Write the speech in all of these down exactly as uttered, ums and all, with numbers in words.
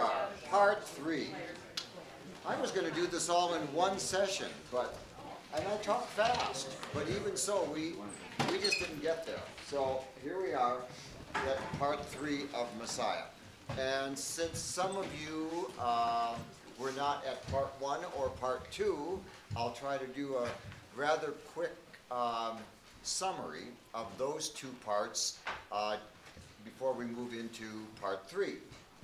are, part three. I was going to do this all in one session, but, and I talk fast, but even so, we, we just didn't get there. So here we are at part three of Messiah. And since some of you uh, were not at part one or part two, I'll try to do a rather quick um, summary of those two parts uh, before we move into part three.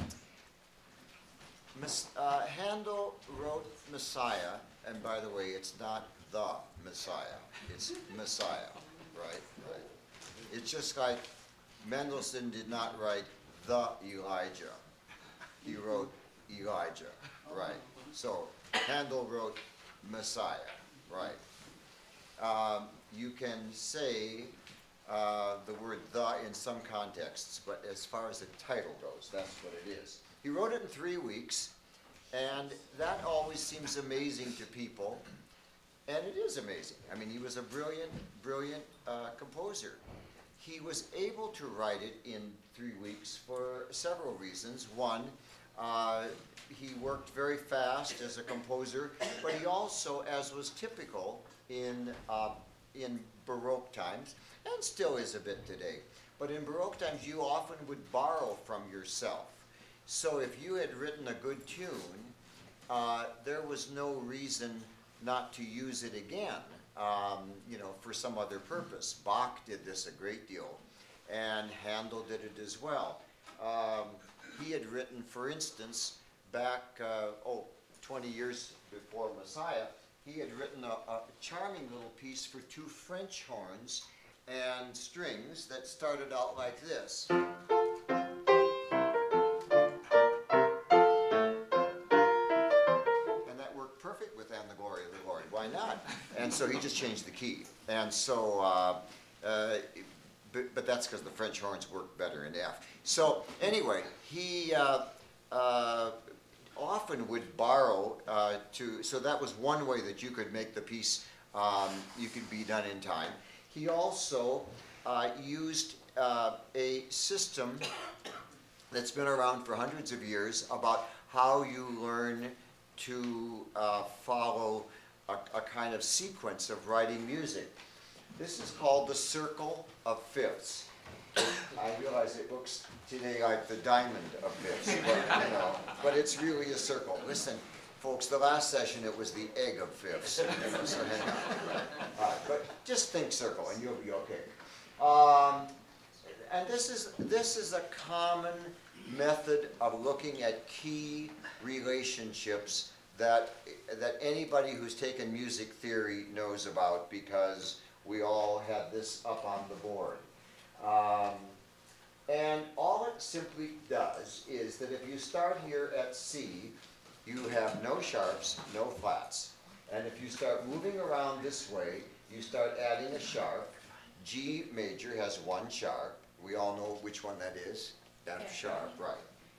Mis- uh, Handel wrote Messiah, and by the way, it's not the Messiah, it's Messiah, right? Right. It's just like Mendelssohn did not write the Elijah. He wrote Elijah, right? So Handel wrote Messiah, right? Um, you can say uh, the word the in some contexts, but as far as the title goes, that's what it is. He wrote it in three weeks, and that always seems amazing to people, and it is amazing. I mean, he was a brilliant, brilliant uh, composer. He was able to write it in three weeks for several reasons. One, uh, he worked very fast as a composer, but he also, as was typical in, uh, in Baroque times, and still is a bit today, but in Baroque times you often would borrow from yourself. So if you had written a good tune, uh, there was no reason not to use it again. Um, you know, for some other purpose. Bach did this a great deal, and Handel did it as well. Um, he had written, for instance, back, uh, oh, twenty years before Messiah, he had written a, a charming little piece for two French horns and strings that started out like this. Perfect with And the Glory of the Lord. Why not? And so he just changed the key. And so, uh, uh, but, but that's because the French horns work better in F. So anyway, he uh, uh, often would borrow uh, to, so that was one way that you could make the piece, um, you could be done in time. He also uh, used uh, a system that's been around for hundreds of years about how you learn to uh, follow a, a kind of sequence of writing music. This is called the circle of fifths. I realize it looks today like the diamond of fifths, but, you know, but it's really a circle. Listen, folks, the last session it was the egg of fifths. You know, so hang on. All right, but just think circle and you'll be okay. Um, and this is this is a common method of looking at key relationships that that anybody who's taken music theory knows about, because we all have this up on the board. Um, and all it simply does is that if you start here at C, you have no sharps, no flats. And if you start moving around this way, you start adding a sharp. G major has one sharp. We all know which one that is. F sharp, right.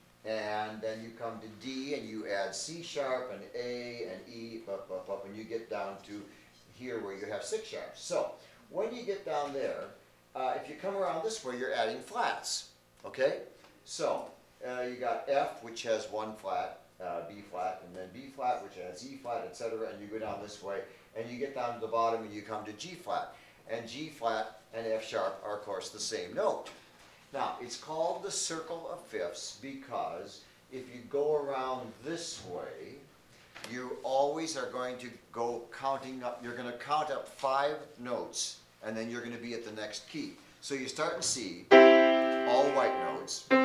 And then you come to D and you add C sharp and A and E, up, up, up, and you get down to here where you have six sharps. So when you get down there, uh, if you come around this way, you're adding flats, okay? So uh, you got F, which has one flat, uh, B flat, and then B flat, which has E flat, et cetera, and you go down this way, and you get down to the bottom and you come to G flat. And G flat and F sharp are, of course, the same note. Now, it's called the circle of fifths because if you go around this way, you always are going to go counting up, you're going to count up five notes, and then you're going to be at the next key. So you start in C, all white notes. Good,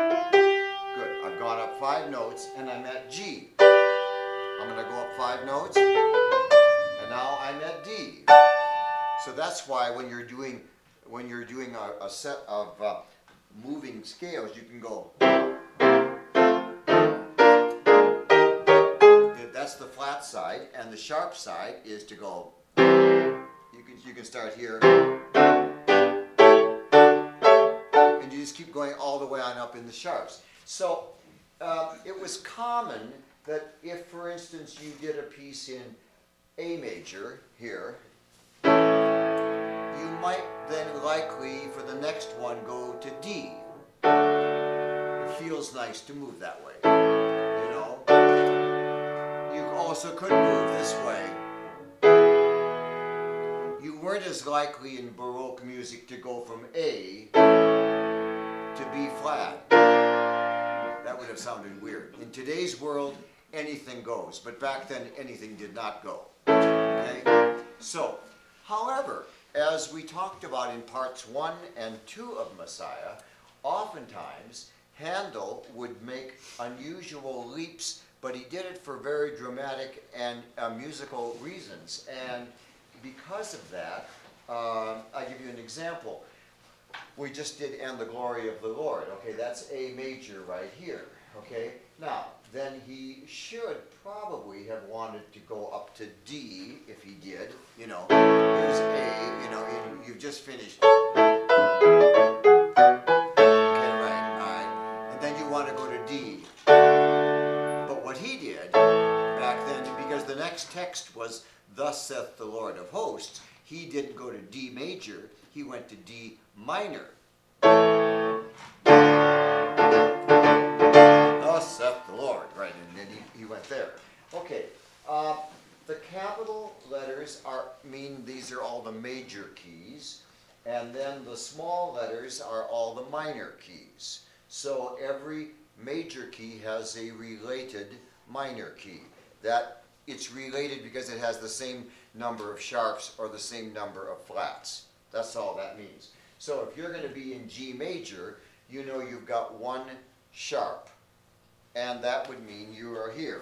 I've gone up five notes, and I'm at G. I'm going to go up five notes, and now I'm at D. So that's why when you're doing, when you're doing a, a set of uh, moving scales, you can go. That's the flat side, and the sharp side is to go. You can you can start here, and you just keep going all the way on up in the sharps. So uh, it was common that if, for instance, you did a piece in A major here, you might then likely, for the next one, go to D. feels nice to move that way. You know? You also could move this way. You weren't as likely in Baroque music to go from A to B flat. That would have sounded weird. In today's world, anything goes, but back then anything did not go. Okay? So, however, as we talked about in parts one and two of Messiah, oftentimes Handel would make unusual leaps, but he did it for very dramatic and uh, musical reasons. And because of that, uh, I'll give you an example. We just did "And the Glory of the Lord." Okay, that's A major right here. Okay, now then he should probably have wanted to go up to D if he did. You know, here's A. You know, you, you've just finished. Okay, right, all right, and then you want to go to D. But what he did back then, because the next text was "Thus saith the Lord of hosts," he didn't go to D major. He went to D minor. Thus saith the Lord, right, and then he, he went there. Okay, uh, the capital letters are mean these are all the major keys, and then the small letters are all the minor keys. So every major key has a related minor key. That it's related because it has the same number of sharps or the same number of flats. That's all that means. So if you're going to be in G major, you know you've got one sharp, and that would mean you are here.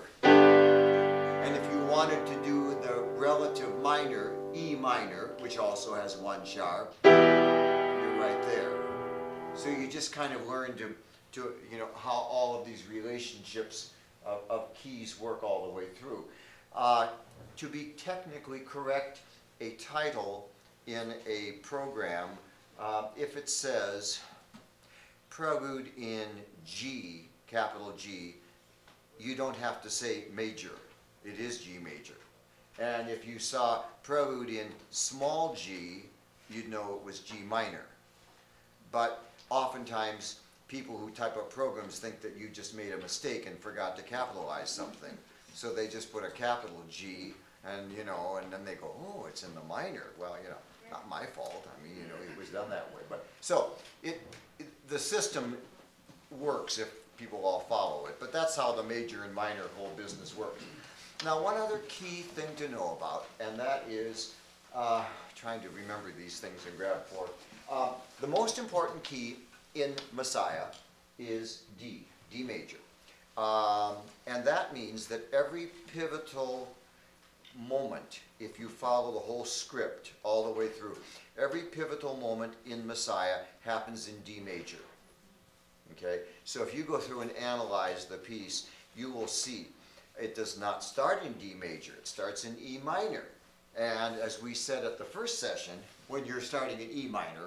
And if you wanted to do the relative minor, E minor, which also has one sharp, you're right there. So you just kind of learn to, to you know, how all of these relationships of, of keys work all the way through. Uh, to be technically correct, a title in a program, uh, if it says prelude in G, capital G, you don't have to say major. It is G major. And if you saw prelude in small g, you'd know it was G minor. But oftentimes, people who type up programs think that you just made a mistake and forgot to capitalize something. So they just put a capital G, and you know, and then they go, oh, it's in the minor. Well, you know, not my fault. I mean, you know, it was done that way. But so it, it the system works if people all follow it. But that's how the major and minor whole business works. Now, one other key thing to know about, and that is uh, trying to remember these things and grab for. Uh, the most important key in Messiah is D, D major. Um, and that means that every pivotal moment, if you follow the whole script all the way through, every pivotal moment in Messiah happens in D major. Okay? So if you go through and analyze the piece, you will see it does not start in D major, it starts in E minor. And as we said at the first session, when you're starting in E minor,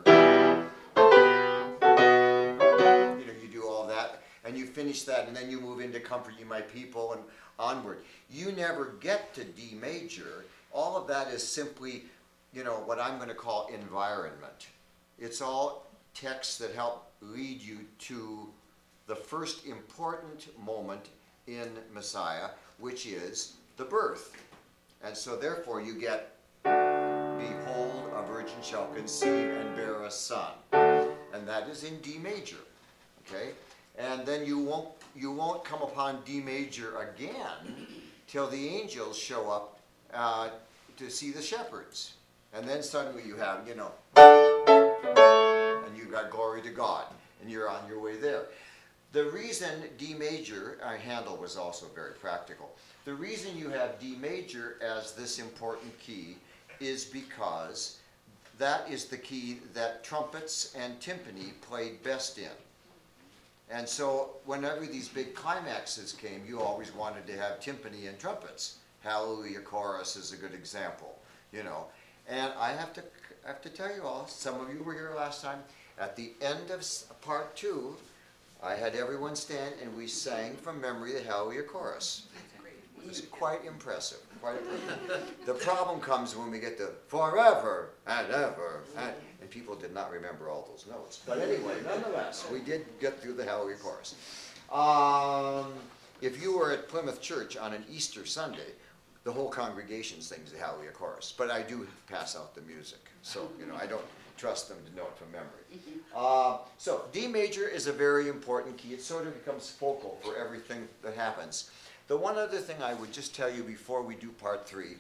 you know, you do all that, and you finish that, and then you move into Comfort You My People and onward. You never get to D major. All of that is simply, you know, what I'm going to call environment. It's all texts that help lead you to the first important moment in Messiah, which is the birth. And so therefore you get, behold, a virgin shall conceive and bear a son. And that is in D major, okay? And then you won't, you won't come upon D major again till the angels show up uh, to see the shepherds. And then suddenly you have, you know, and you got glory to God, and you're on your way there. The reason D major, uh, Handel was also very practical. The reason you have D major as this important key is because that is the key that trumpets and timpani played best in. And so whenever these big climaxes came, you always wanted to have timpani and trumpets. Hallelujah Chorus is a good example, you know. And I have to, I have to tell you all, some of you were here last time, at the end of part two, I had everyone stand and we sang from memory the Hallelujah Chorus. It was quite impressive. Quite impressive. The problem comes when we get to forever and ever, and, and people did not remember all those notes. But anyway, nonetheless, we did get through the Hallelujah Chorus. Um, if you were at Plymouth Church on an Easter Sunday, the whole congregation sings the Hallelujah chorus, but I do pass out the music, so you know I don't trust them to know it from memory. Uh, so D major is a very important key. It sort of becomes focal for everything that happens. The one other thing I would just tell you before we do part three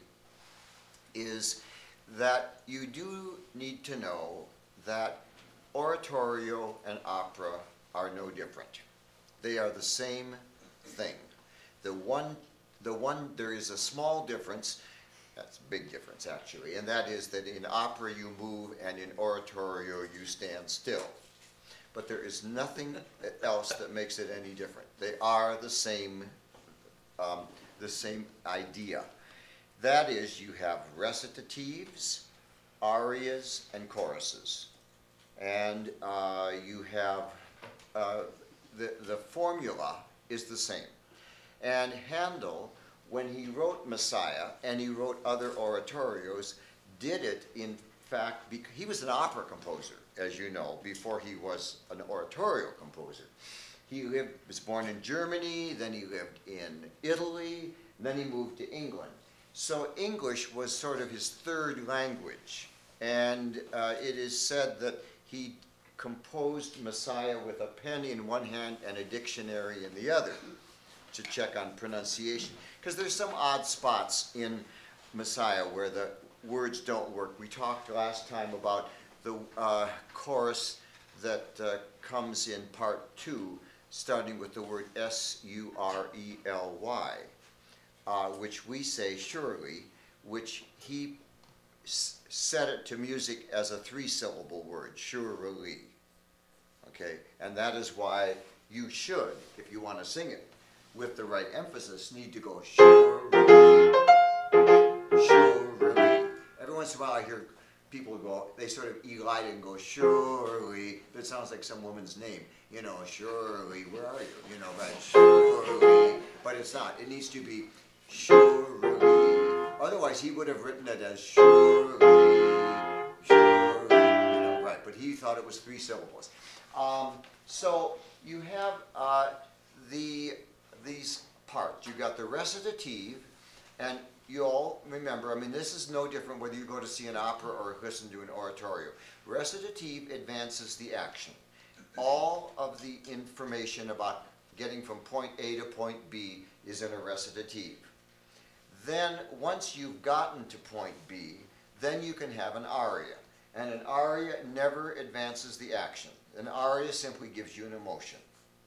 is that you do need to know that oratorio and opera are no different. They are the same thing. The one, the one, there is a small difference, that's a big difference actually, and that is that in opera you move and in oratorio you stand still. But there is nothing else that makes it any different. They are the same, um, the same idea. That is, you have recitatives, arias, and choruses. And uh, you have, uh, the, the formula is the same. And Handel, when he wrote Messiah, and he wrote other oratorios, did it in fact, because he was an opera composer, as you know, before he was an oratorio composer. He lived, was born in Germany, then he lived in Italy, then he moved to England. So English was sort of his third language. And uh, it is said that he composed Messiah with a pen in one hand and a dictionary in the other to check on pronunciation. Because there's some odd spots in Messiah where the words don't work. We talked last time about the uh, chorus that uh, comes in part two, starting with the word S U R E L Y, uh, which we say surely, which he s set it to music as a three-syllable word, surely. Okay, and that is why you should, if you want to sing it with the right emphasis, need to go surely, surely. Every once in a while I hear people go, they sort of elide and go, surely. It sounds like some woman's name. You know, surely, where are you? You know, right, surely. But it's not. It needs to be surely. Otherwise, he would have written it as surely, surely. You know, right, but he thought it was three syllables. Um, so you have uh, the these parts. You've got the recitative, and you all remember, I mean, this is no different whether you go to see an opera or listen to an oratorio. Recitative advances the action. All of the information about getting from point A to point B is in a recitative. Then, once you've gotten to point B, then you can have an aria. And an aria never advances the action. An aria simply gives you an emotion.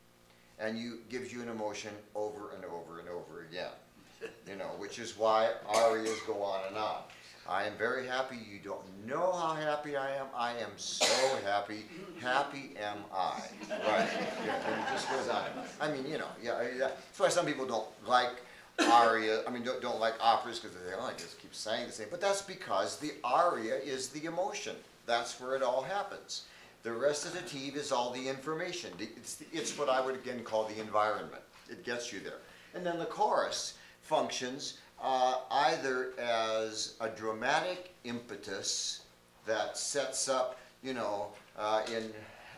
And you gives you an emotion over and over and over again. You know, which is why arias go on and on. I am very happy. You don't know how happy I am. I am so happy. Happy am I. Right. Yeah, and it just goes on. I mean, you know, yeah, yeah. That's why some people don't like aria. I mean, don't, don't like operas because they say, oh, I just keep saying the same. But that's because the aria is the emotion. That's where it all happens. The recitative is all the information. It's, the, it's what I would again call the environment. It gets you there. And then the chorus functions uh, either as a dramatic impetus that sets up, you know, uh, in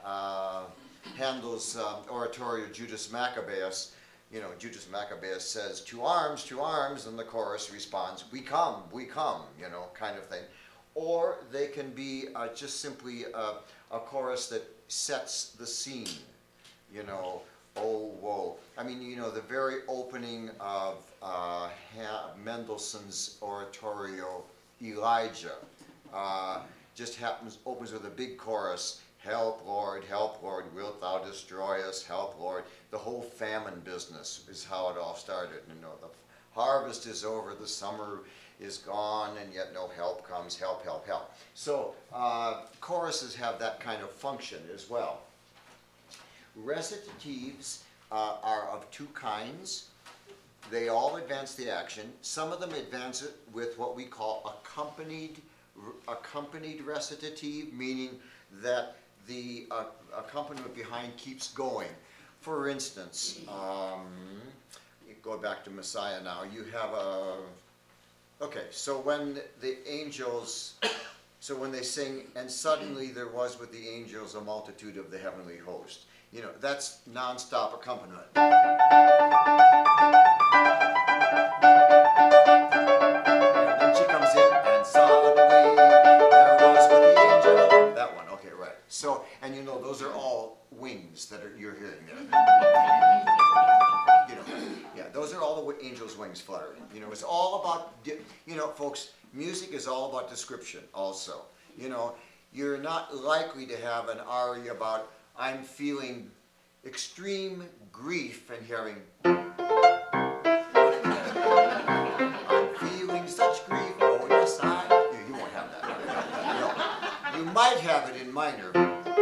uh, Handel's um, oratorio Judas Maccabeus, you know, Judas Maccabeus says, to arms, to arms, and the chorus responds, we come, we come, you know, kind of thing. Or they can be uh, just simply a, a chorus that sets the scene, you know, oh, whoa. I mean, you know, the very opening of uh, Mendelssohn's oratorio, Elijah, uh, just happens, opens with a big chorus, help, Lord, help, Lord, wilt thou destroy us, help, Lord. The whole famine business is how it all started. You know, the harvest is over, the summer is gone, and yet no help comes, help, help, help. So uh, choruses have that kind of function as well. Recitatives uh, are of two kinds. They all advance the action. Some of them advance it with what we call accompanied, accompanied recitative, meaning that the uh, accompaniment behind keeps going. For instance, um, go back to Messiah now. You have a, okay, so when the angels, so when they sing, and suddenly there was with the angels a multitude of the heavenly host. You know, that's non-stop accompaniment. Then she comes in, and suddenly there was with the angel. That one, okay, right. So, and you know, those are all wings that are, you're hearing there. You know, yeah, those are all the angels' wings fluttering. You know, it's all about, you know, folks, music is all about description also. You know, you're not likely to have an aria about, I'm feeling extreme grief and hearing, I'm feeling such grief, oh yes I, you, you won't have that. You know, you might have it in minor,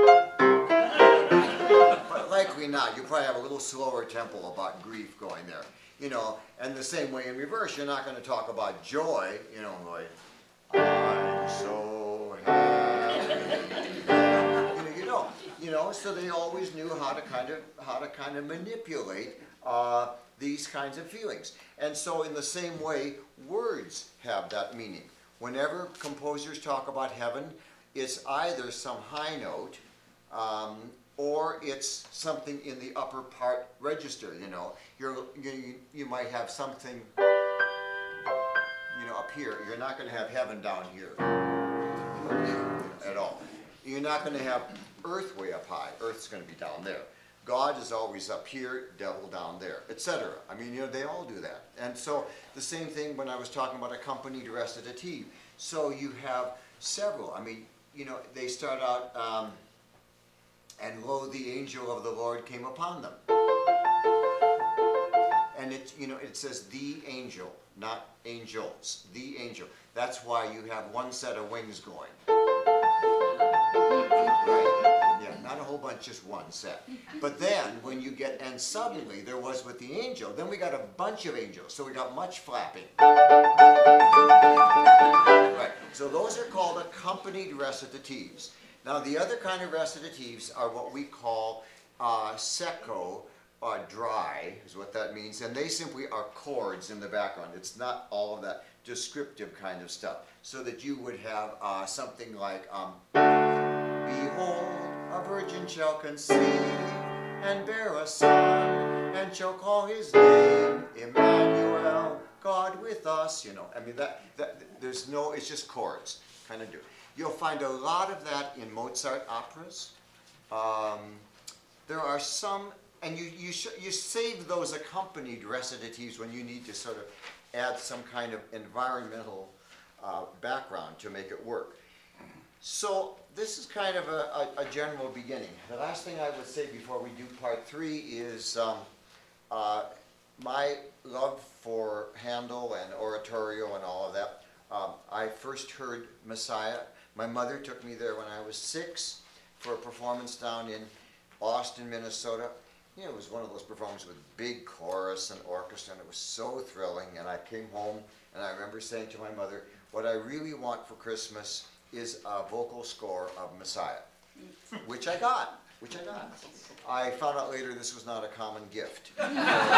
but likely not. You probably have a little slower tempo about grief going there. You know, and the same way in reverse, you're not going to talk about joy, you know, like, I'm so happy. You know, you know, you know, so they always knew how to kind of, how to kind of manipulate uh, these kinds of feelings. And so in the same way, words have that meaning. Whenever composers talk about heaven, it's either some high note, um, or it's something in the upper part register, you know. You're, you, you might have something, you know, up here. You're not going to have heaven down here at all. You're not going to have earth way up high. Earth's going to be down there. God is always up here, devil down there, et cetera. I mean, you know, they all do that. And so the same thing when I was talking about accompanied recitative. So you have several. I mean, you know, they start out, um, and lo, the angel of the Lord came upon them. And it, you know, it says the angel, not angels, the angel. That's why you have one set of wings going. Right? Yeah, not a whole bunch, just one set. But then when you get, and suddenly there was with the angel, then we got a bunch of angels. So we got much flapping. Right. So those are called accompanied recitatives. Now the other kind of recitatives are what we call uh, secco, or dry, is what that means. And they simply are chords in the background. It's not all of that descriptive kind of stuff. So that you would have uh, something like, um, behold, a virgin shall conceive and bear a son, and shall call his name Emmanuel, God with us. You know, I mean, that, that there's no, it's just chords, kind of do. You'll find a lot of that in Mozart operas. Um, there are some, and you, you, sh you save those accompanied recitatives when you need to sort of add some kind of environmental uh, background to make it work. So this is kind of a, a, a general beginning. The last thing I would say before we do part three is um, uh, my love for Handel and oratorio and all of that. Um, I first heard Messiah. My mother took me there when I was six for a performance down in Austin, Minnesota. You know, it was one of those performances with big chorus and orchestra, and it was so thrilling. And I came home, and I remember saying to my mother, what I really want for Christmas is a vocal score of Messiah, which I got, which I got. I found out later this was not a common gift. You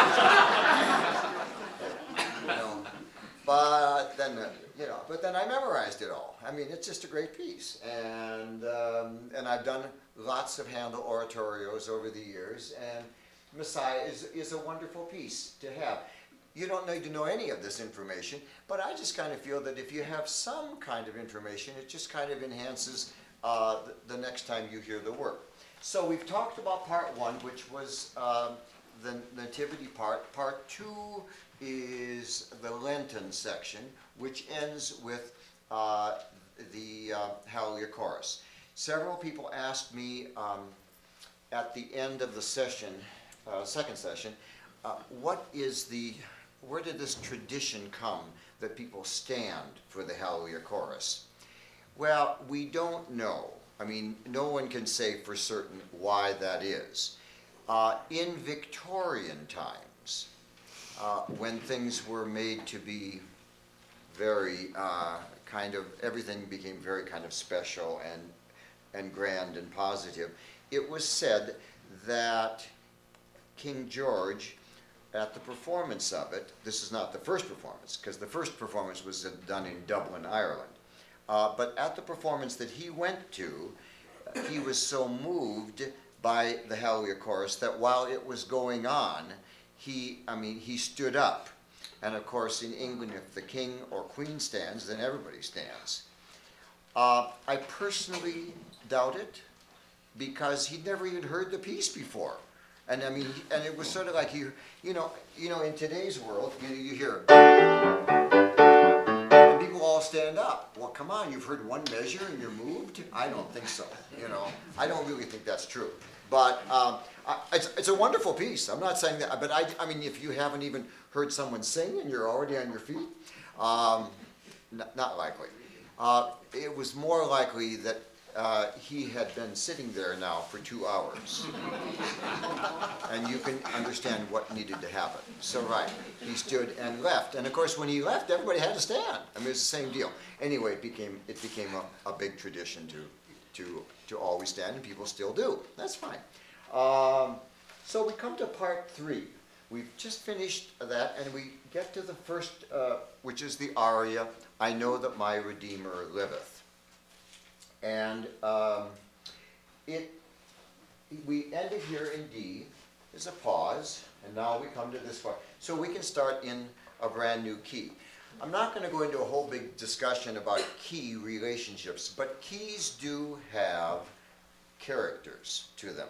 know, but then, uh, you know, but then I memorized it all. I mean, it's just a great piece, and um, and I've done lots of Handel oratorios over the years, and Messiah is is a wonderful piece to have. You don't need to know any of this information, but I just kind of feel that if you have some kind of information, it just kind of enhances uh, the, the next time you hear the work. So we've talked about part one, which was um, the nativity part. Part two is the Lenten section, which ends with uh, the uh, Hallelujah chorus. Several people asked me um, at the end of the session, uh, second session, uh, what is the, where did this tradition come that people stand for the Hallelujah chorus? Well, we don't know. I mean, no one can say for certain why that is. Uh, in Victorian times, uh, when things were made to be very uh, kind of, everything became very kind of special and, and grand and positive, it was said that King George, at the performance of it, this is not the first performance, because the first performance was done in Dublin, Ireland, uh, but at the performance that he went to, he was so moved by the Hallelujah Chorus that while it was going on, he, I mean, he stood up. And of course, in England, if the king or queen stands, then everybody stands. Uh, I personally doubt it, because he'd never even heard the piece before. And I mean, and it was sort of like, you, you know, you know, in today's world, you know, you hear, and people all stand up. Well, come on, you've heard one measure and you're moved? I don't think so, you know. I don't really think that's true. But um, I, it's, it's a wonderful piece. I'm not saying that, but I, I mean, if you haven't even heard someone sing and you're already on your feet, um, n- not likely. Uh, it was more likely that uh, he had been sitting there now for two hours. And you can understand what needed to happen. So right, he stood and left. And of course, when he left, everybody had to stand. I mean, it's the same deal. Anyway, it became, it became a, a big tradition to, to, to always stand, and people still do. That's fine. Um, so we come to part three. We've just finished that, and we get to the first, uh, which is the aria, I Know That My Redeemer Liveth. And um, it, we ended here in D. There's a pause, and now we come to this part. So we can start in a brand new key. I'm not going to go into a whole big discussion about key relationships, but keys do have characters to them.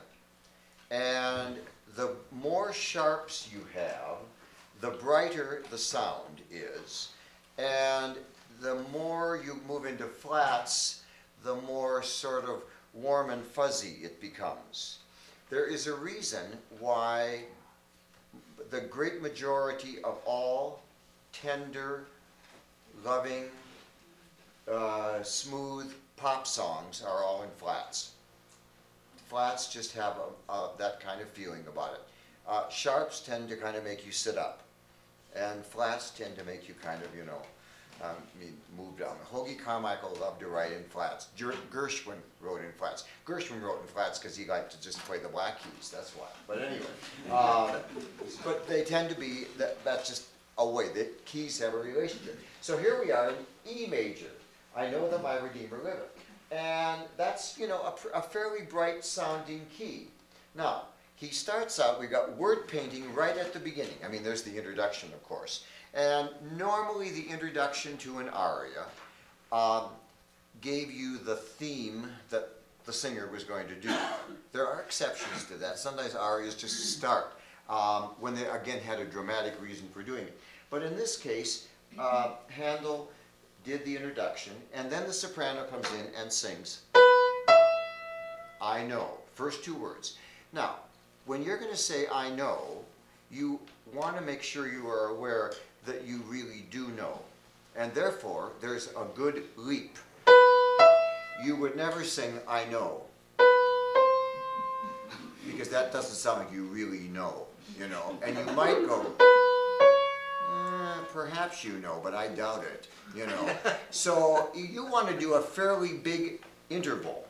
And the more sharps you have, the brighter the sound is. And the more you move into flats, the more sort of warm and fuzzy it becomes. There is a reason why the great majority of all tender, loving, uh, smooth pop songs are all in flats. Flats just have a, a, that kind of feeling about it. Uh, sharps tend to kind of make you sit up, and flats tend to make you kind of, you know, um, move down. Hoagy Carmichael loved to write in flats. Ger- Gershwin wrote in flats. Gershwin wrote in flats because he liked to just play the black keys, that's why. But anyway, uh, but they tend to be, that, that's just a way that keys have a relationship. So here we are in E major. I Know That My Redeemer Liveth. And that's, you know, a, a fairly bright sounding key. Now, he starts out, we've got word painting right at the beginning. I mean, there's the introduction, of course. And normally the introduction to an aria um, gave you the theme that the singer was going to do. There are exceptions to that. Sometimes arias just start um, when they, again, had a dramatic reason for doing it. But in this case, uh, Handel did the introduction, and then the soprano comes in and sings, I know, first two words. Now, when you're going to say I know, you want to make sure you are aware that you really do know. And therefore, there's a good leap. You would never sing I know, because that doesn't sound like you really know, you know. And you might go, eh, perhaps you know, but I doubt it, you know. So you want to do a fairly big interval.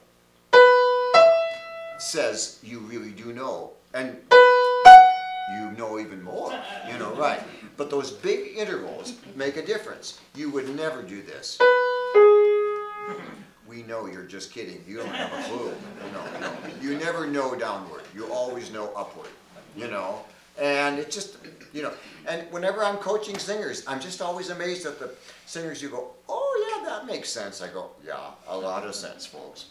Says you really do know, and you know even more, you know, right. But those big intervals make a difference. You would never do this. We know you're just kidding. You don't have a clue. No, no. You never know downward. You always know upward, you know. And it just, you know, and whenever I'm coaching singers, I'm just always amazed at the singers. You go, oh yeah, that makes sense. I go, yeah, a lot of sense, folks.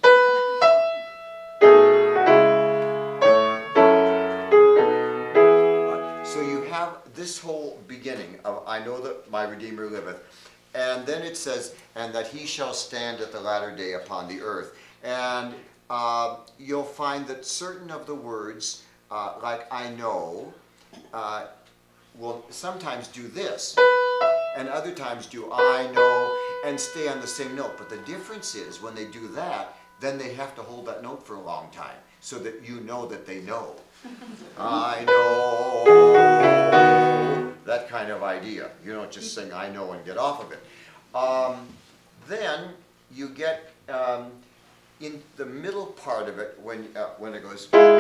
So you have this whole beginning of I know that my Redeemer liveth, and then it says, and that he shall stand at the latter day upon the earth. And uh, you'll find that certain of the words, uh, like I know, uh, will sometimes do this, and other times do I know, and stay on the same note. But the difference is when they do that, then they have to hold that note for a long time, so that you know that they know. I know, that kind of idea. You don't just sing I know and get off of it. Um, then you get um, in the middle part of it, when, uh, when it goes, you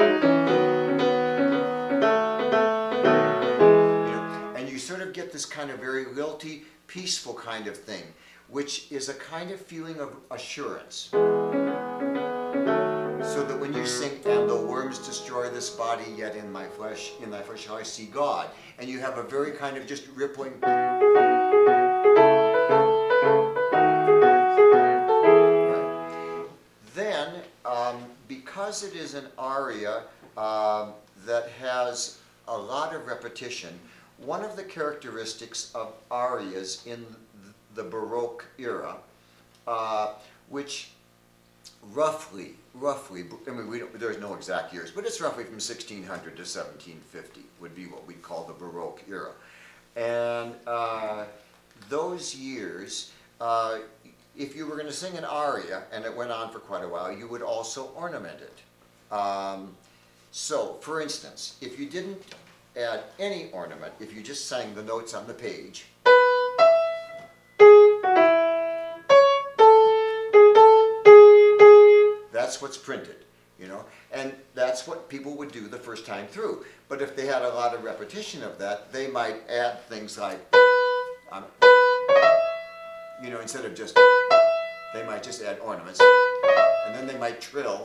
know, and you sort of get this kind of very lilty, peaceful kind of thing, which is a kind of feeling of assurance. So So that when you sing, and the worms destroy this body, yet in my flesh, in thy flesh shall I see God. And you have a very kind of just rippling. Right. Then, um, because it is an aria um, that has a lot of repetition, one of the characteristics of arias in the Baroque era, uh, which roughly, roughly, I mean, we don't, there's no exact years, but it's roughly from sixteen hundred to seventeen fifty would be what we'd call the Baroque era. And uh, those years, uh, if you were going to sing an aria, and it went on for quite a while, you would also ornament it. Um, so, for instance, if you didn't add any ornament, if you just sang the notes on the page, that's what's printed, you know, and that's what people would do the first time through. But if they had a lot of repetition of that, they might add things like, um, you know, instead of just, they might just add ornaments, and then they might trill.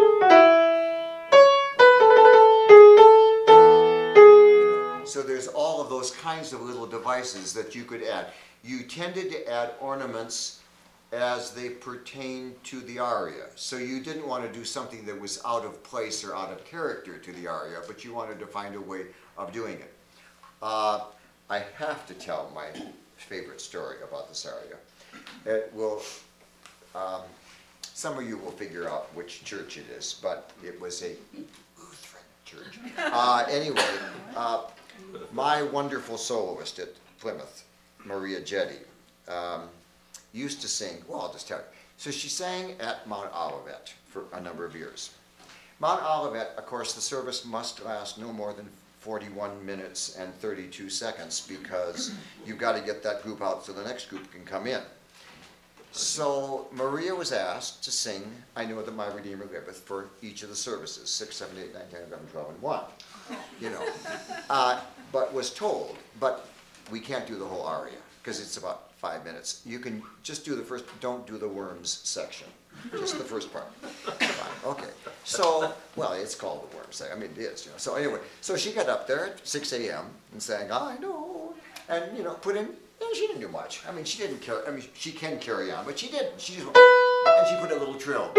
So there's all of those kinds of little devices that you could add. You tended to add ornaments as they pertain to the aria. So you didn't want to do something that was out of place or out of character to the aria, but you wanted to find a way of doing it. Uh, I have to tell my favorite story about this aria. It will, um, some of you will figure out which church it is, but it was a Lutheran church. Uh, anyway, uh, my wonderful soloist at Plymouth, Maria Jetty, um, used to sing, well, I'll just tell you. So she sang at Mount Olivet for a number of years. Mount Olivet, of course, the service must last no more than forty-one minutes and thirty-two seconds because you've got to get that group out so the next group can come in. So Maria was asked to sing I Know That My Redeemer Liveth for each of the services, six, seven, eight, nine, ten, eleven, twelve, and one. You know, uh, but was told, but we can't do the whole aria because it's about five minutes. You can just do the first, don't do the worms section, just the first part. Fine, okay. So, well, it's called the worms section. I mean, it is, you know. So anyway, so she got up there at six a m and sang, I know, and, you know, put in, and she didn't do much. I mean, she didn't carry, I mean, she can carry on, but she didn't. She just went, and she put a little trill.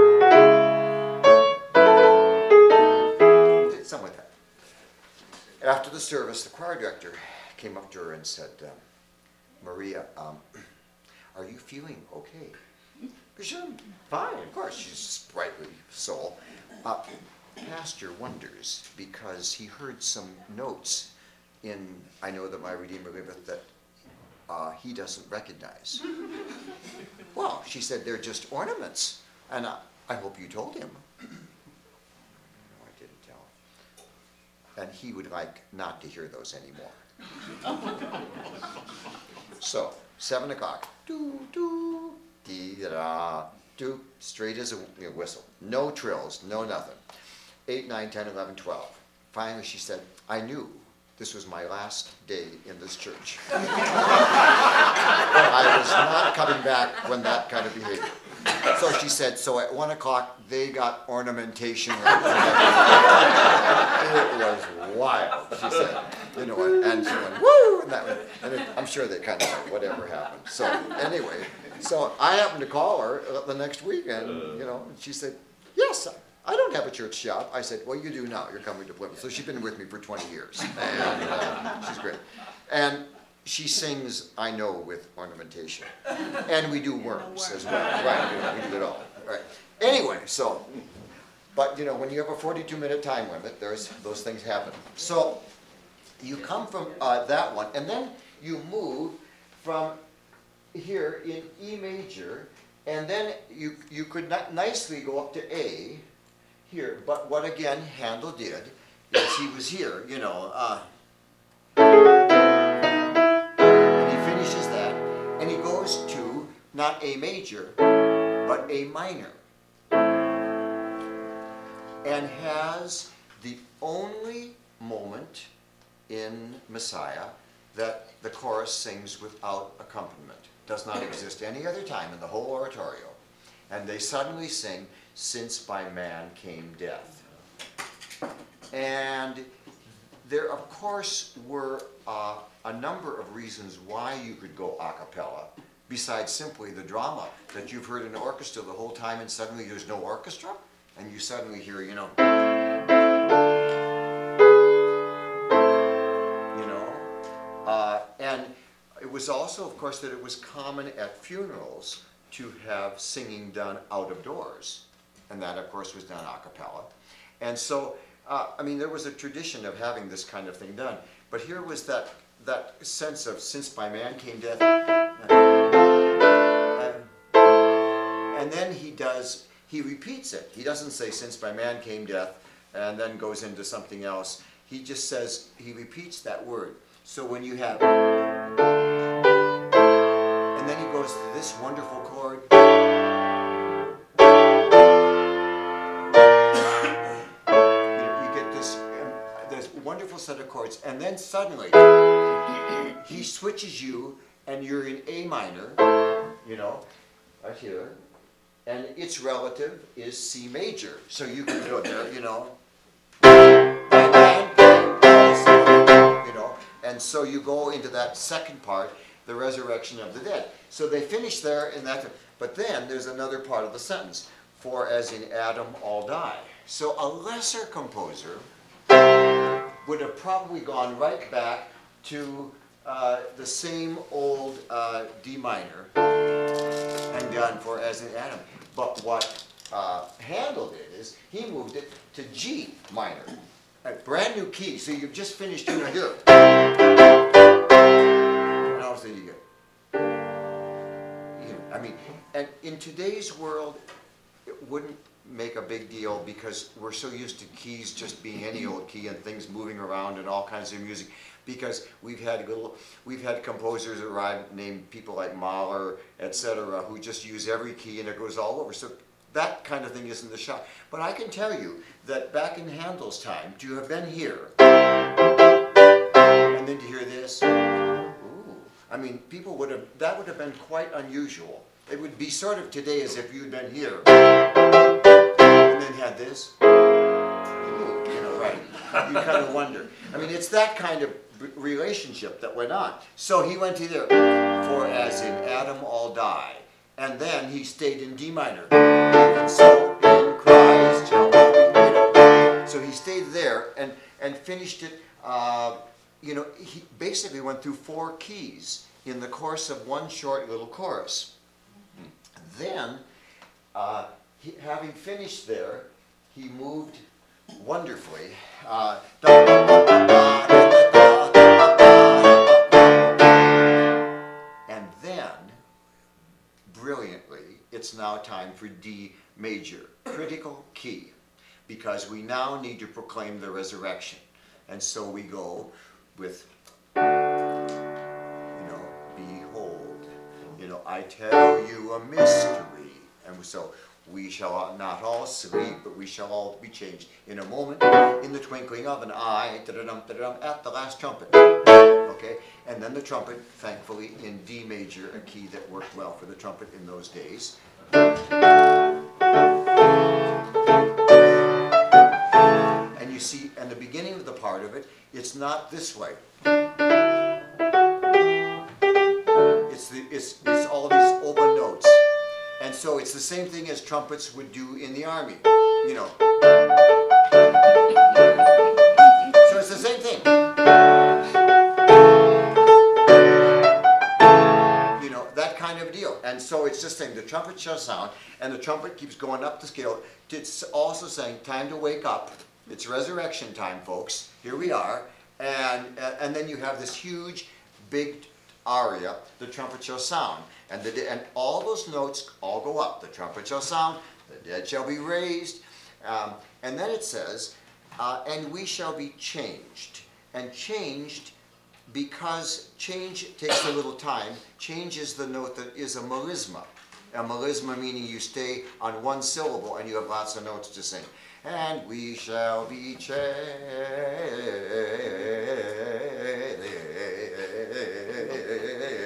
Did something like that. After the service, the choir director came up to her and said, um, Maria, um, are you feeling okay? Sure, fine, of course, she's a sprightly soul. Uh, Pastor wonders because he heard some notes in I Know That My Redeemer Liveth that uh, he doesn't recognize. Well, she said, they're just ornaments, and I, I hope you told him. No, I didn't tell him. And he would like not to hear those anymore. So, seven o'clock, do, do, dee, da, da, do, straight as a you know, whistle. No trills, no nothing. Eight, nine, ten, eleven, twelve. Finally, she said, I knew this was my last day in this church. I was not coming back when that kind of behavior. So she said, so at one o'clock, they got ornamentation. It was wild, she said. You know, and she went, woo! And, that went, and it, I'm sure they kind of like, whatever happened. So anyway, so I happened to call her the next week, and, you know, and she said, yes, I don't have a church shop. I said, well, you do now. You're coming to Plymouth. So she's been with me for twenty years, and uh, she's great. And she sings, I know, with ornamentation. And we do worms as well. Right, you know, we do it all. Right. Anyway, so, but, you know, when you have a forty-two minute time limit, there's those things happen. So you come from uh, that one, and then you move from here in E major, and then you, you could not nicely go up to A here. But what, again, Handel did is he was here, you know, uh, and he finishes that, and he goes to not A major, but A minor, and has the only moment in Messiah that the chorus sings without accompaniment. Does not exist any other time in the whole oratorio. And they suddenly sing, since by man came death. And there, of course, were uh, a number of reasons why you could go a cappella, besides simply the drama that you've heard in the orchestra the whole time and suddenly there's no orchestra, and you suddenly hear, you know, you know, uh, and it was also, of course, that it was common at funerals to have singing done out of doors, and that, of course, was done a cappella. And so, uh, I mean, there was a tradition of having this kind of thing done, but here was that, that sense of, since by man came death, and, and then he does, he repeats it. He doesn't say, since by man came death, and then goes into something else. He just says, he repeats that word. So when you have, and then he goes to this wonderful chord, wonderful set of chords, and then suddenly he switches you and you're in A minor, you know, right here, and its relative is C major. So you can go there, you know, you know, and so you go into that second part, the resurrection of the dead. So they finish there in that, but then there's another part of the sentence, for as in Adam all die. So a lesser composer would have probably gone right back to uh, the same old uh, D minor and done for as in Adam. But what uh, Handel did is he moved it to G minor, a brand new key. So you've just finished, you know, here. And all of a sudden you get, I mean, and in today's world, it wouldn't make a big deal because we're so used to keys just being any old key and things moving around and all kinds of music, because we've had little, we've had composers arrive named people like Mahler, et cetera, who just use every key and it goes all over. So that kind of thing isn't the shot. But I can tell you that back in Handel's time, to have been here and then to hear this, ooh, I mean, people would have, that would have been quite unusual. It would be sort of today as if you'd been here and then had this. Ooh, you know, right. You kind of wonder. I mean, it's that kind of relationship that went on. So he went to there, for as in Adam all die. And then he stayed in D minor. And so in Christ shall we, you know. So he stayed there and, and finished it. Uh, you know, he basically went through four keys in the course of one short little chorus. Then, uh, he, having finished there, he moved wonderfully. Uh, and then, brilliantly, it's now time for D major, critical key, because we now need to proclaim the resurrection. And so we go with, you know, behold, you know, I tell you a mystery. And so we shall not all sleep, but we shall all be changed in a moment, in the twinkling of an eye, da-da-dum, da-da-dum, at the last trumpet. Okay? And then the trumpet, thankfully, in D major, a key that worked well for the trumpet in those days. And you see, and the beginning of the part of it, it's not this way. It's, the, it's, it's all these open notes. And so it's the same thing as trumpets would do in the army, you know. So it's the same thing. You know, that kind of deal. And so it's just saying the trumpet shall sound, and the trumpet keeps going up the scale. It's also saying time to wake up. It's resurrection time, folks. Here we are. And, and then you have this huge, big aria, the trumpet shall sound. And, the, and all those notes all go up. The trumpet shall sound, the dead shall be raised. Um, and then it says, uh, and we shall be changed. And changed, because change takes a little time, change is the note that is a melisma. A melisma meaning you stay on one syllable and you have lots of notes to sing. And we shall be changed.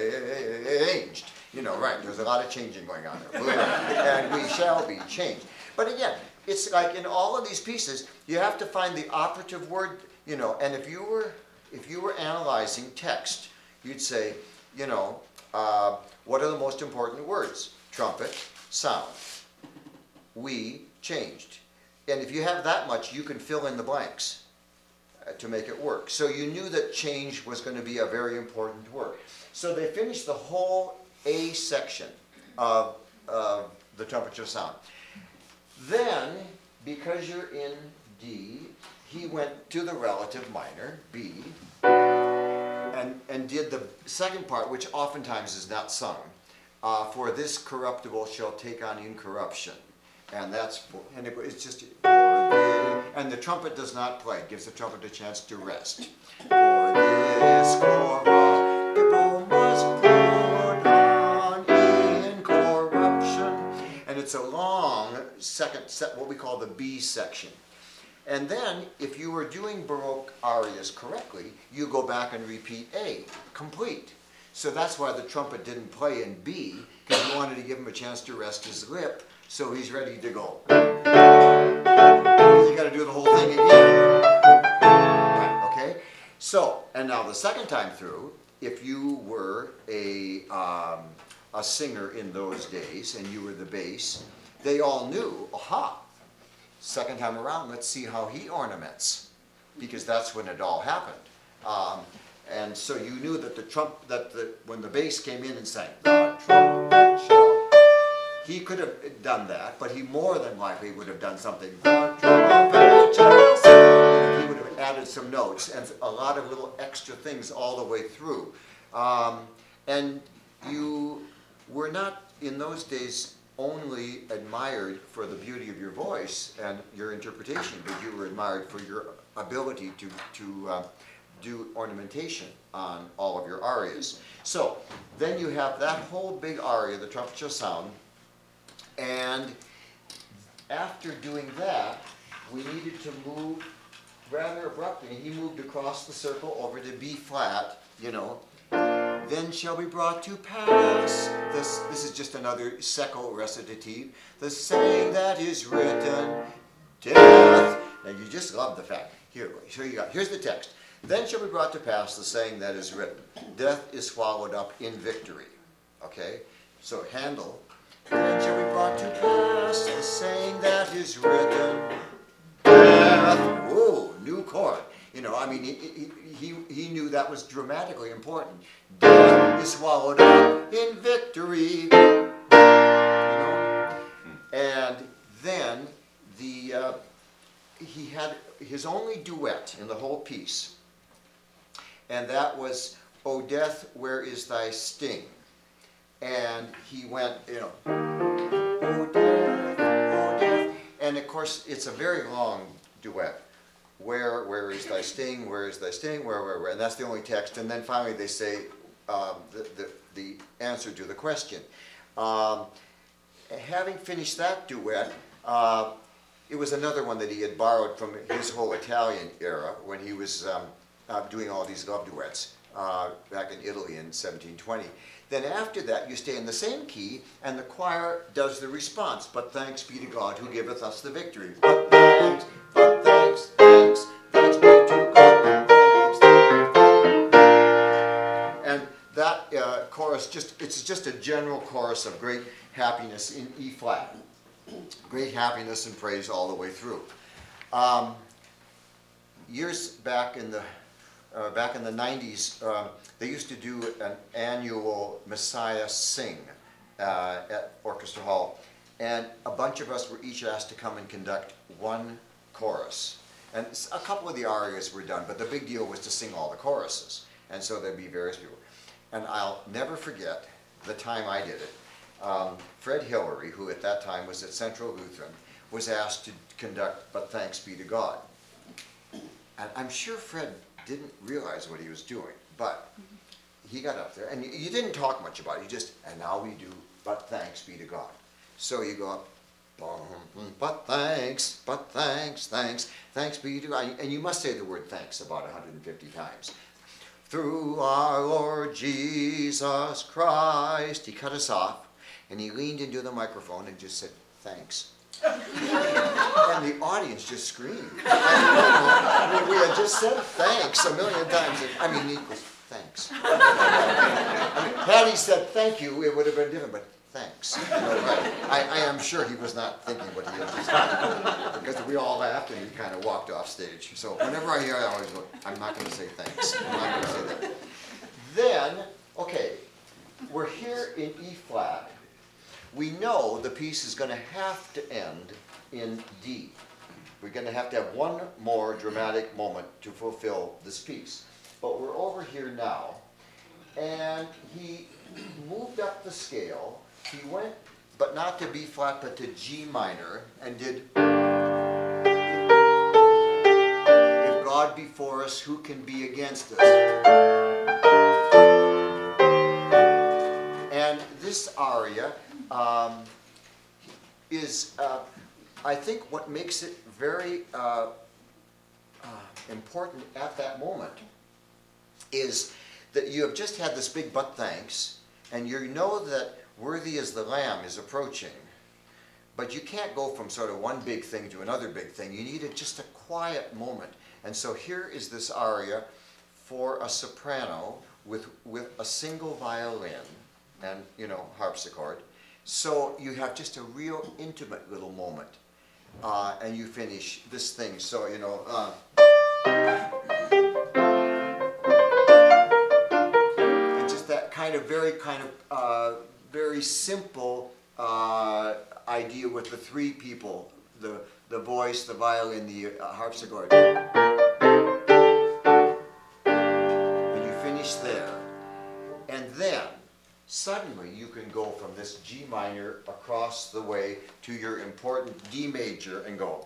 You know, right, there's a lot of changing going on there. And we shall be changed. But again, it's like in all of these pieces, you have to find the operative word, you know, and if you were, if you were analyzing text, you'd say, you know, uh, what are the most important words? Trumpet, sound. We changed. And if you have that much, you can fill in the blanks uh, to make it work. So you knew that change was going to be a very important word. So they finished the whole A section of uh, the trumpet of sound. Then, because you're in D, he went to the relative minor, B, and, and did the second part, which oftentimes is not sung. Uh, for this corruptible shall take on incorruption. And that's, for, and it, it's just, for the, and the trumpet does not play, it gives the trumpet a chance to rest. For this corruptible must put on incorruption. And it's a long second set, what we call the B section. And then, if you were doing Baroque arias correctly, you go back and repeat A, complete. So that's why the trumpet didn't play in B, because you wanted to give him a chance to rest his lip, so he's ready to go. You got to do the whole thing again. Right, okay? So, and now the second time through, if you were a, um, a singer in those days, and you were the bass, they all knew, aha, second time around, let's see how he ornaments, because that's when it all happened. Um, and so you knew that the trump, that the, when the bass came in and sang, the trumpet shall, he could have done that, but he more than likely would have done something, the trumpet shall sing. He would have added some notes and a lot of little extra things all the way through. Um, and you were not, in those days, only admired for the beauty of your voice and your interpretation, but you were admired for your ability to, to uh, do ornamentation on all of your arias. So then you have that whole big aria, the trumpet shall sound, and after doing that, we needed to move rather abruptly. He moved across the circle over to B flat, you know, then shall be brought to pass. This, this is just another secco recitative. The saying that is written, death. Now you just love the fact. Here, here you go. Here's the text. Then shall be brought to pass the saying that is written. Death is swallowed up in victory. Okay? So Handel. Then shall be brought to pass the saying that is written. Death. Whoa, new chord. You know, I mean, he, he, he knew that was dramatically important. Death is swallowed up in victory. You know? And then the uh, he had his only duet in the whole piece, and that was, O death, where is thy sting? And he went, you know, O death, O death. And of course, it's a very long duet. Where, where is thy sting? Where is thy sting? Where, where, where? And that's the only text. And then finally they say um, the, the, the answer to the question. Um, having finished that duet, uh, it was another one that he had borrowed from his whole Italian era when he was um, uh, doing all these love duets uh, back in Italy in seventeen twenty. Then after that, you stay in the same key, and the choir does the response. But thanks be to God who giveth us the victory. But thanks, but thanks, thanks, thanks be to God, thanks, thanks. And that uh, chorus, just it's just a general chorus of great happiness in E flat. Great happiness and praise all the way through. Um, years back in the uh, back in the nineties, uh, they used to do an annual Messiah Sing uh, at Orchestra Hall, and a bunch of us were each asked to come and conduct one chorus. And a couple of the arias were done, but the big deal was to sing all the choruses, and so there'd be various people. And I'll never forget the time I did it. Um, Fred Hillary, who at that time was at Central Lutheran, was asked to conduct But Thanks Be to God. And I'm sure Fred didn't realize what he was doing, but he got up there, and you, you didn't talk much about it, you just, and now we do But Thanks Be to God. So you go up, but thanks, but thanks, thanks, thanks be to God, and you must say the word thanks about one hundred fifty times. Through our Lord Jesus Christ. He cut us off, and he leaned into the microphone and just said, thanks. And the audience just screamed. I mean, we had just said thanks a million times. I mean, equals thanks. I mean, had he said thank you, it would have been different, but thanks. You know, right. I, I am sure he was not thinking what he had just done, because we all laughed and he kind of walked off stage. So whenever I hear it, I always go, I'm not going to say thanks. I'm not going to say that. Then, okay, we're here in E flat. We know the piece is going to have to end in D. We're going to have to have one more dramatic moment to fulfill this piece. But we're over here now, and he moved up the scale. He went, but not to B flat, but to G minor, and did, if God be for us, who can be against us? And this aria um, is, uh, I think, what makes it very uh, uh, important at that moment is that you have just had this big but thanks, and you know that Worthy as the Lamb is approaching, but you can't go from sort of one big thing to another big thing. You need a, just a quiet moment. And so here is this aria for a soprano with, with a single violin and, you know, harpsichord. So you have just a real intimate little moment. Uh, and you finish this thing. So, you know, uh, and just that kind of very kind of uh, very simple uh, idea with the three people, the, the voice, the violin, the uh, harpsichord. And you finish there. And then, suddenly you can go from this G minor across the way to your important D major and go,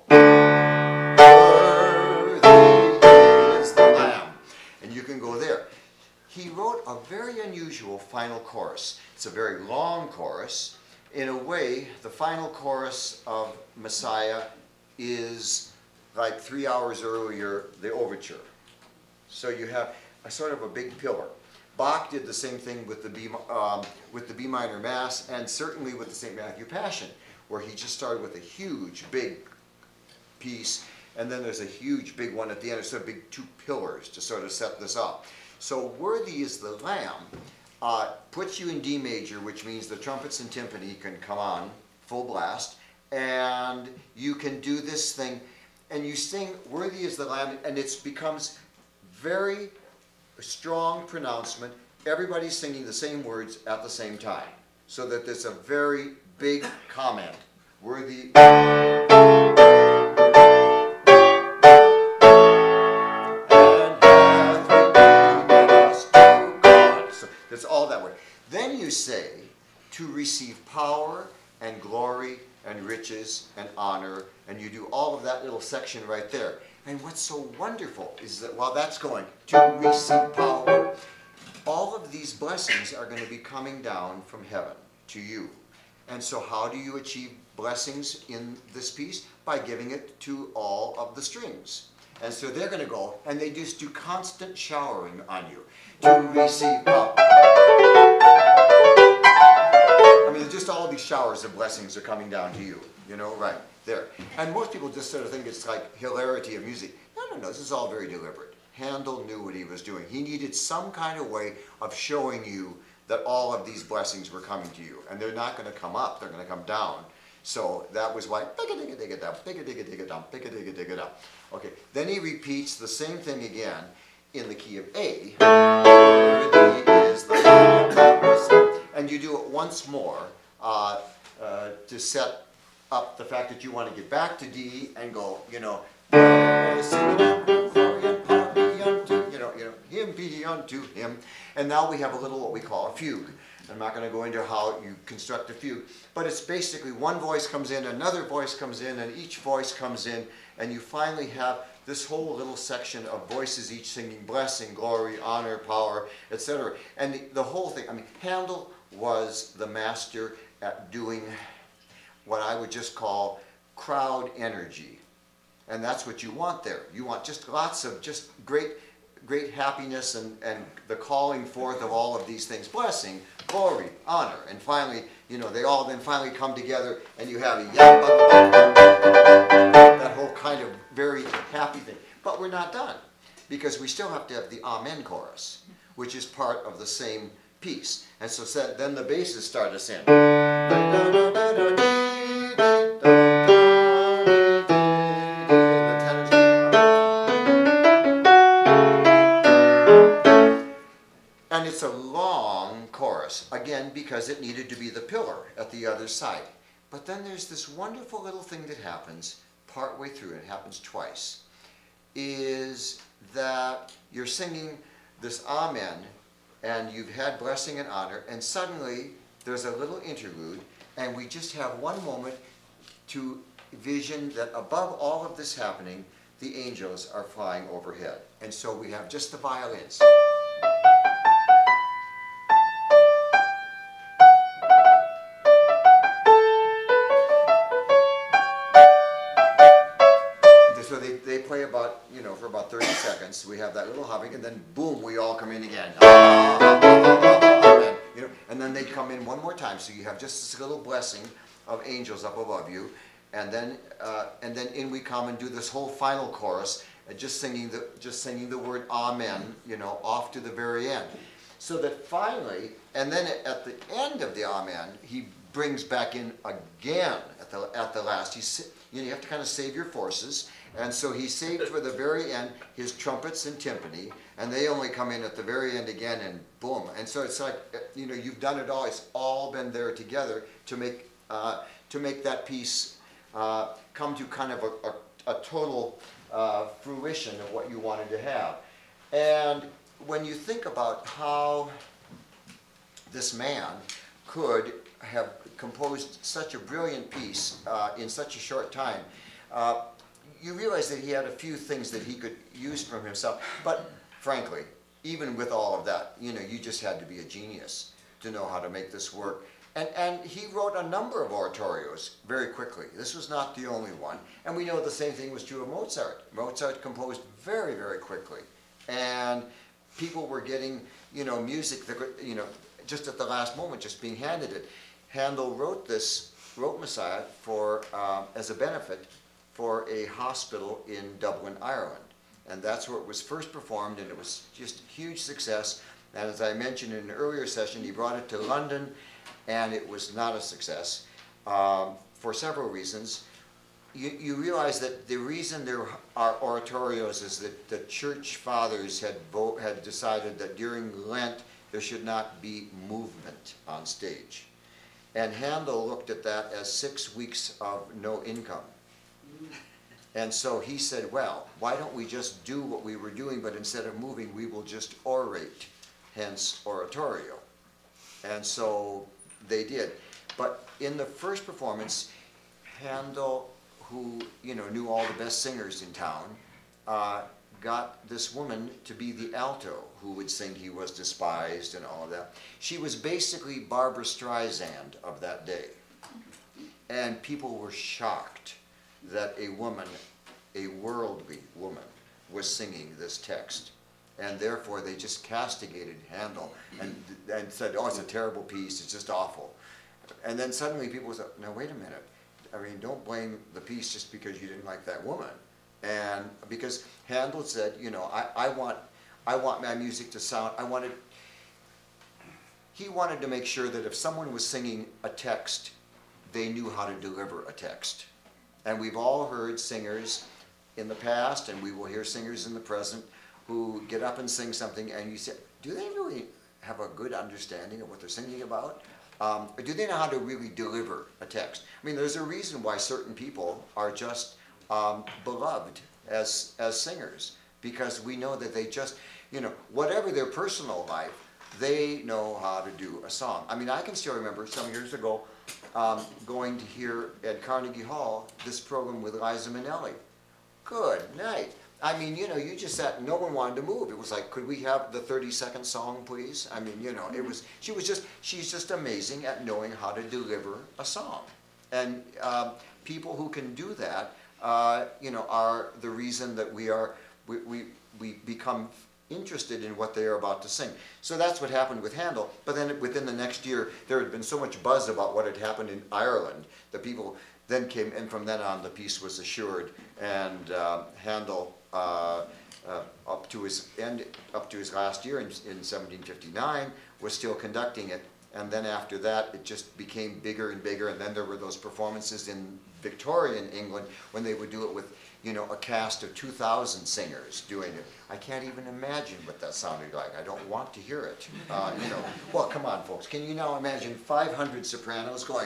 Worthy is the Lamb. And you can go there. He wrote a very unusual final chorus. It's a very long chorus. In a way, the final chorus of Messiah is like three hours earlier, the overture. So you have a sort of a big pillar. Bach did the same thing with the B, um, with the B minor Mass, and certainly with the Saint Matthew Passion, where he just started with a huge, big piece, and then there's a huge, big one at the end. There's sort of big two pillars to sort of set this up. So Worthy is the Lamb uh, puts you in D major, which means the trumpets and timpani can come on full blast, and you can do this thing, and you sing Worthy is the Lamb, and it becomes very strong pronouncement. Everybody's singing the same words at the same time, so that there's a very big comment. Worthy. That's all that way. Then you say, to receive power and glory and riches and honor, and you do all of that little section right there. And what's so wonderful is that while that's going, to receive power, all of these blessings are going to be coming down from heaven to you. And so how do you achieve blessings in this piece? By giving it to all of the strings. And so they're going to go, and they just do constant showering on you. To receive power. I mean, just all of these showers of blessings are coming down to you. You know, right there. And most people just sort of think it's like hilarity of music. No, no, no, this is all very deliberate. Handel knew what he was doing. He needed some kind of way of showing you that all of these blessings were coming to you. And they're not going to come up, they're going to come down. So that was why, pick-a-dig-a-dig-a-dum, pick-a-dig-a-dig-a-dum, pick-a-dig-a-dig-a-dum. Okay, then he repeats the same thing again in the key of A. Worthy is the Lamb. And you do it once more uh, uh, to set up the fact that you want to get back to D and go, you know, you know, you know, him be unto him. And now we have a little what we call a fugue. I'm not going to go into how you construct a fugue, but it's basically one voice comes in, another voice comes in, and each voice comes in, and you finally have this whole little section of voices each singing blessing, glory, honor, power, et cetera. And the, the whole thing, I mean, Handel was the master at doing what I would just call crowd energy. And that's what you want there. You want just lots of just great, great happiness and, and the calling forth of all of these things. Blessing, glory, honor. And finally, you know, they all then finally come together and you have a yam, that whole kind of very happy thing. But we're not done, because we still have to have the amen chorus, which is part of the same piece. And so then the basses start us in. And it's a long chorus, again, because it needed to be the pillar at the other side. But then there's this wonderful little thing that happens partway through, and it happens twice, is that you're singing this amen, and you've had blessing and honor, and suddenly there's a little interlude, and we just have one moment to vision that above all of this happening, the angels are flying overhead. And so we have just the violins. So they, they play about, you know, for about thirty seconds. We have that little humming, and then boom, we all come in again. And, you know, and then they come in one more time. So you have just this little blessing of angels up above you, and then uh, and then in we come and do this whole final chorus, and just singing the just singing the word amen, you know, off to the very end. So that finally, and then at the end of the amen, he brings back in again at the at the last. He's, you know, you have to kind of save your forces. And so he saved for the very end his trumpets and timpani, and they only come in at the very end again, and boom. And so it's like, you know, you've done it all. It's all been there together to make uh, to make that piece uh, come to kind of a, a, a total uh, fruition of what you wanted to have. And when you think about how this man could have composed such a brilliant piece uh, in such a short time, uh, you realize that he had a few things that he could use from himself. But frankly, even with all of that, you know, you just had to be a genius to know how to make this work. And, and he wrote a number of oratorios very quickly. This was not the only one. And we know the same thing was true of Mozart. Mozart composed very, very quickly. And people were getting, you know, music that, you know, just at the last moment, just being handed it. Handel wrote this, wrote Messiah for, uh, as a benefit for a hospital in Dublin, Ireland. And that's where it was first performed, and it was just a huge success. And as I mentioned in an earlier session, he brought it to London, and it was not a success um, for several reasons. You, you realize that the reason there are oratorios is that the church fathers had, vo- had decided that during Lent there should not be movement on stage. And Handel looked at that as six weeks of no income. And so he said, well, why don't we just do what we were doing, but instead of moving, we will just orate, hence oratorio. And so they did. But in the first performance, Handel, who, you know, knew all the best singers in town, uh, got this woman to be the alto, who would sing He Was Despised and all of that. She was basically Barbra Streisand of that day. And people were shocked that a woman, a worldly woman, was singing this text. And therefore they just castigated Handel and, and said, oh, it's a terrible piece, it's just awful. And then suddenly people said, no, wait a minute. I mean, don't blame the piece just because you didn't like that woman. And because Handel said, you know, I, I want I want my music to sound, I wanted, he wanted to make sure that if someone was singing a text, they knew how to deliver a text. And we've all heard singers in the past, and we will hear singers in the present, who get up and sing something, and you say, do they really have a good understanding of what they're singing about? Um, or do they know how to really deliver a text? I mean, there's a reason why certain people are just um, beloved as, as singers, because we know that they just, you know, whatever their personal life, they know how to do a song. I mean, I can still remember some years ago um, going to hear at Carnegie Hall this program with Liza Minnelli. Good night. I mean, you know, you just sat, no one wanted to move. It was like, could we have the thirty second song, please? I mean, you know, it was, she was just, she's just amazing at knowing how to deliver a song. And um, people who can do that, uh, you know, are the reason that we are, we, we, we become interested in what they are about to sing. So that's what happened with Handel. But then within the next year, there had been so much buzz about what had happened in Ireland that people then came, and from then on, the peace was assured. And uh, Handel, uh, uh, up to his end, up to his last year in, in seventeen fifty-nine, was still conducting it. And then after that, it just became bigger and bigger. And then there were those performances in Victorian England when they would do it with, you know, a cast of two thousand singers doing it. I can't even imagine what that sounded like. I don't want to hear it. Uh, you know, well, come on, folks. Can you now imagine five hundred sopranos going?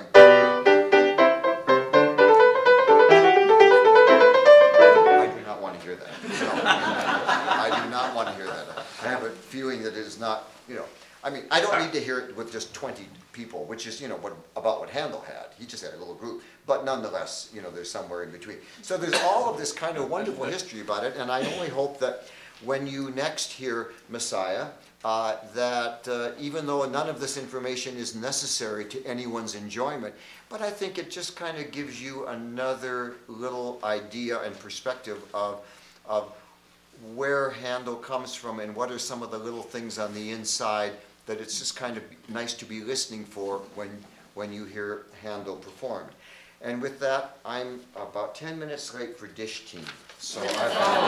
I do not want to hear that. No, I do not want to hear that. I have a feeling that it is not, you know, I mean, I don't need to hear it with just twenty people, which is, you know, what, about what Handel had. He just had a little group. But nonetheless, you know, there's somewhere in between. So there's all of this kind of wonderful history about it, and I only hope that when you next hear Messiah, uh, that uh, even though none of this information is necessary to anyone's enjoyment, but I think it just kind of gives you another little idea and perspective of, of where Handel comes from and what are some of the little things on the inside that it's just kind of nice to be listening for when, when you hear Handel performed. And with that, I'm about ten minutes late for Dish Team. So I've